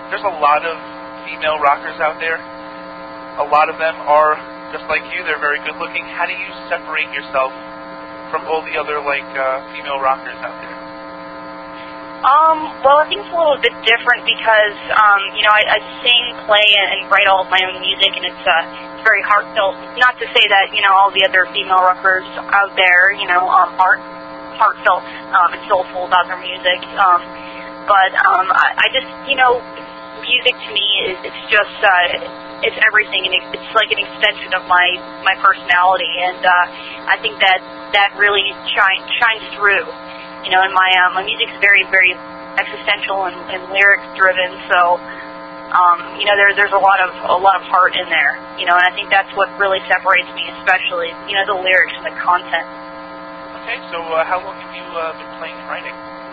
there's a lot of female rockers out there. A lot of them are just like you. They're very good looking. How do you separate yourself from all the other female rockers out there? Well, I think it's a little bit different because, I sing, play, and write all of my own music, and it's very heartfelt. Not to say that, all the other female rockers out there, aren't heartfelt and soulful about their music. But I just, music to me it's just, it's everything, and it's like an extension of my personality, and I think that really shines through. And my music's very, very existential and lyric driven. So, there's a lot of heart in there. And I think that's what really separates me, especially the lyrics and the content. Okay, so how long have you been playing and writing?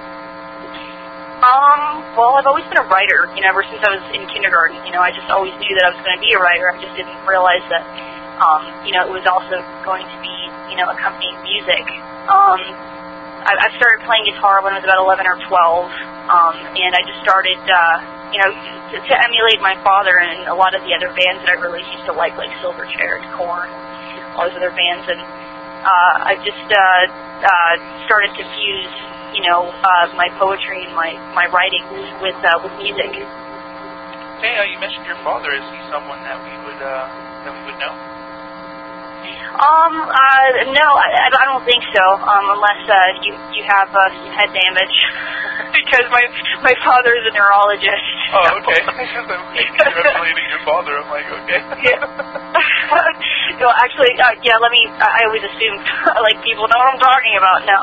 Well, I've always been a writer. Ever since I was in kindergarten. I just always knew that I was going to be a writer. I just didn't realize that, it was also going to be, accompanying music. I started playing guitar when I was about 11 or 12, and I just started, to emulate my father and a lot of the other bands that I really used to like Silverchair and Korn, all those other bands, and I just started to fuse, my poetry and my writings with music. Okay, you mentioned your father. Is he someone that we would know? No, I don't think so, unless you have some head damage, because my father is a neurologist. Oh, okay. Congratulating your father. I'm like, okay. Yeah. No, actually, I always assume, people know what I'm talking about. No,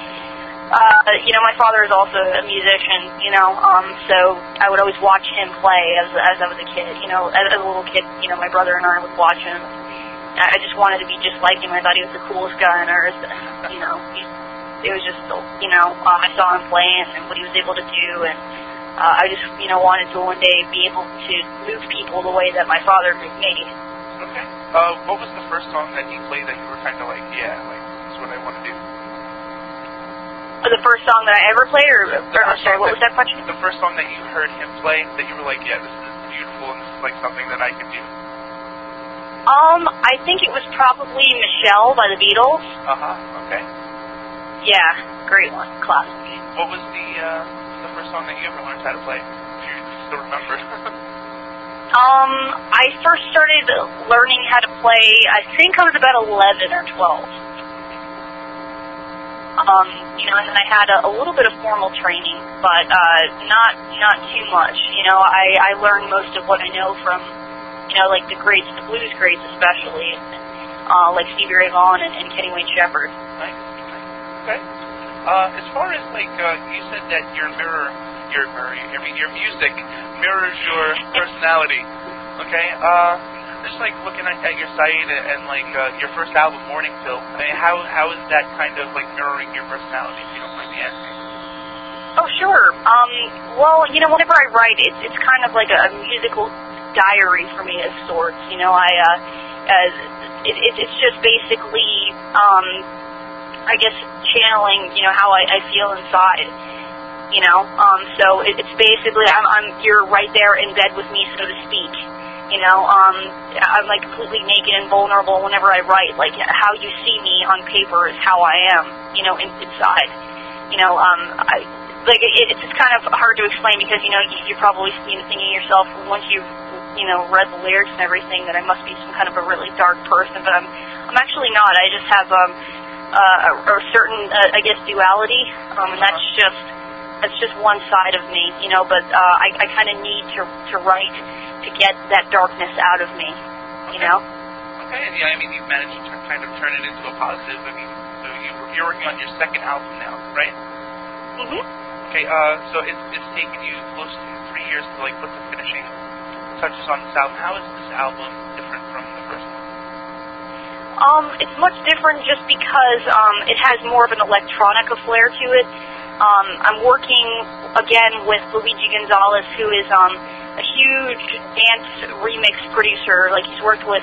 my father is also a musician, so I would always watch him play as I was a kid, as a little kid, my brother and I would watch him. I just wanted to be just like him. I thought he was the coolest guy on earth. It was just, I saw him playing and what he was able to do, and I just, wanted to one day be able to move people the way that my father moved me. Okay. What was the first song that he played that you were kind of this is what I want to do? The first song that I ever played, I'm sorry, what was that question? The first song that you heard him play that you were like, yeah, this is beautiful and this is something that I could do. I think it was probably Michelle by the Beatles. Okay. Yeah, great one, classic. What was the first song that you ever learned how to play? If you still remember. I first started learning how to play, I think I was about 11 or 12. And then I had a little bit of formal training, but not too much. I learned most of what I know from the greats, the blues greats especially, like Stevie Ray Vaughan and Kenny Wayne Shepherd. Nice. Okay. As far as you said that your music mirrors your personality. Okay. Just looking at your site and your first album, Morning Pill. I mean, how is that kind of mirroring your personality? If you don't mind me asking. Oh, sure. Well, whenever I write, it's kind of like a musical diary for me of sorts. It's just basically, I guess, channeling, how I feel inside. So it's basically you're right there in bed with me, so to speak. I'm completely naked and vulnerable whenever I write. How you see me on paper is how I am, inside. It's just kind of hard to explain because you're probably thinking yourself once you've read the lyrics and everything that I must be some kind of a really dark person, but I'm actually not. I just have a certain I guess duality, and that's just one side of me, But I kind of need to write to get that darkness out of me, Okay, and yeah, I mean you've managed to kind of turn it into a positive. I mean, so you're working on your second album now, right? Mhm. Okay, so it's taken you close to 3 years to put the finishing touches on this album. How is this album different from the first one? It's much different just because it has more of an electronica flair to it. I'm working again with Luigi Gonzalez, who is a huge dance remix producer. He's worked with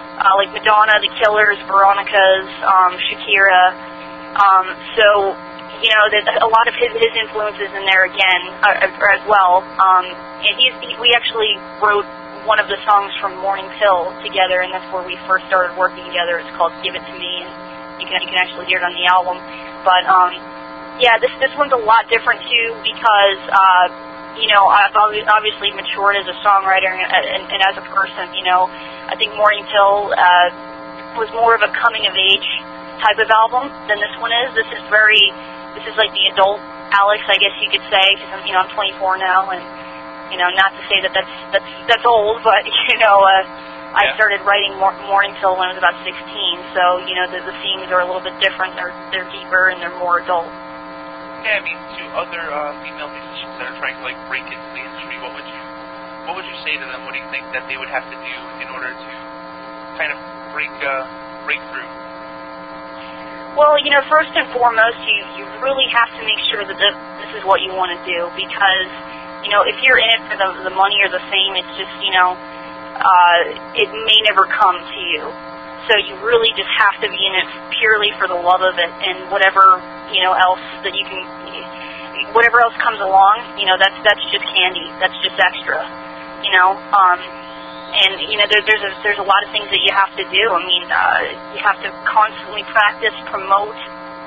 Madonna, The Killers, Veronica's, Shakira. So you know, there's a lot of his influences in there again as well. And we actually wrote one of the songs from Morning Pill together, and that's where we first started working together. It's called Give It To Me, and you can actually hear it on the album. But yeah, this one's a lot different too because you know, I've obviously matured as a songwriter and as a person. You know, I think Morning Pill was more of a coming of age type of album than this one is. This is like the adult Alex, I guess you could say, because I'm 24 now, and you know, not to say that that's old, but you know, I started writing Morning Pill when I was about 16, so you know, the themes are a little bit different. They're deeper and they're more adult. Yeah, I mean, to other female musicians that are trying to like break into the industry, what would you say to them? What do you think that they would have to do in order to kind of break through? Well, you know, first and foremost, you really have to make sure that this is what you want to do, because you know, if you're in it for the money or the fame, it's just, you know, it may never come to you. So you really just have to be in it purely for the love of it, and whatever, you know, else that you can, whatever else comes along, you know, that's just candy. That's just extra, you know. And you know, there's a lot of things that you have to do. I mean, you have to constantly practice, promote,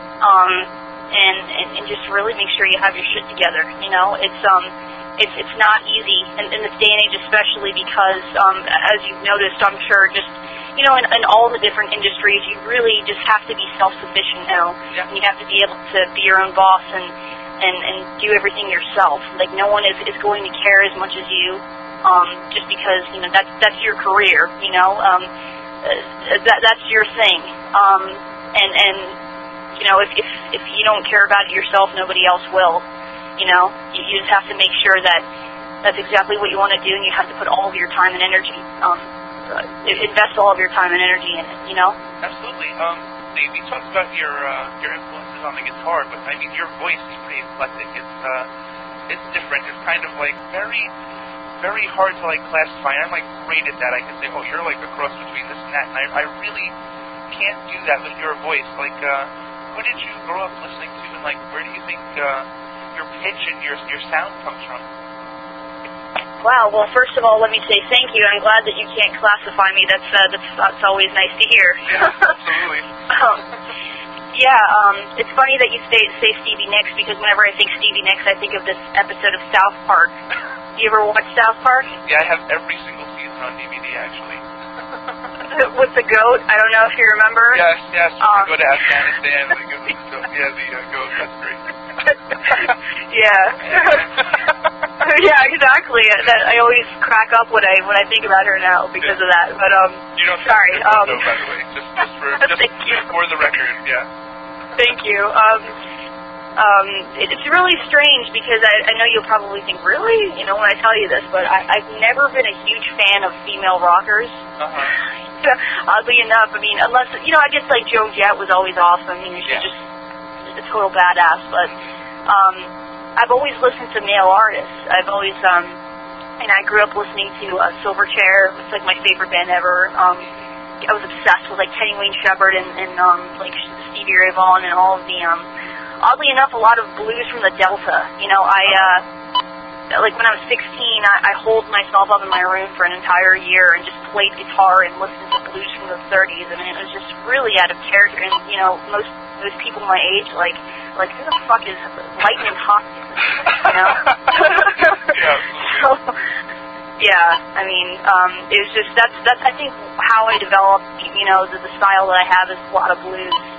and just really make sure you have your shit together. You know, it's not easy in this day and age, especially because, as you've noticed, I'm sure, just, you know, in all the different industries, you really just have to be self-sufficient now. Yeah. And you have to be able to be your own boss and do everything yourself. Like, no one is going to care as much as you, just because, you know, that's your career, you know, that's your thing. And you know, if you don't care about it yourself, nobody else will. You know, you just have to make sure that that's exactly what you want to do, and you have to put all of your time and energy, invest all of your time and energy in it, you know? Absolutely. Dave, you talked about your influences on the guitar, but I mean, your voice is pretty eclectic. It's different. It's kind of like very, very hard to like classify. I'm like great at that. I can say, oh, you're like a cross between this and that, and I really can't do that with your voice. Like, who did you grow up listening to, and like, where do you think your pitch and your sound comes from? Wow. Well, first of all, let me say thank you. I'm glad that you can't classify me. That's always nice to hear. Yeah, absolutely. It's funny that you say Stevie Nicks, because whenever I think Stevie Nicks, I think of this episode of South Park. You ever watch South Park? Yeah, I have every single season on DVD, actually. With the goat? I don't know if you remember. Yes. We go to Afghanistan. The goat. That's great. Yeah. Yeah, exactly. I always crack up when I think about her now because of that. But you don't sorry. By the way, just for the record, yeah. Thank you. It's really strange because I know you'll probably think, really? You know, when I tell you this, but I've never been a huge fan of female rockers. Oddly enough, I mean, unless, you know, I guess like Joan Jett was always awesome. You know, she's just a total badass. But I've always listened to male artists. I've always, and I grew up listening to Silverchair. It's like my favorite band ever. I was obsessed with like Teddy Wayne Shepherd and like Stevie Ray Vaughan and all of the, oddly enough, a lot of blues from the Delta. You know, like when I was 16, I holed myself up in my room for an entire year and just played guitar and listened to blues from the 30s. I mean, it was just really out of character. And you know, most people my age, like who the fuck is Lightning Hopkins? You know? So, yeah, I mean, it was just that's I think how I developed. You know, the style that I have is a lot of blues.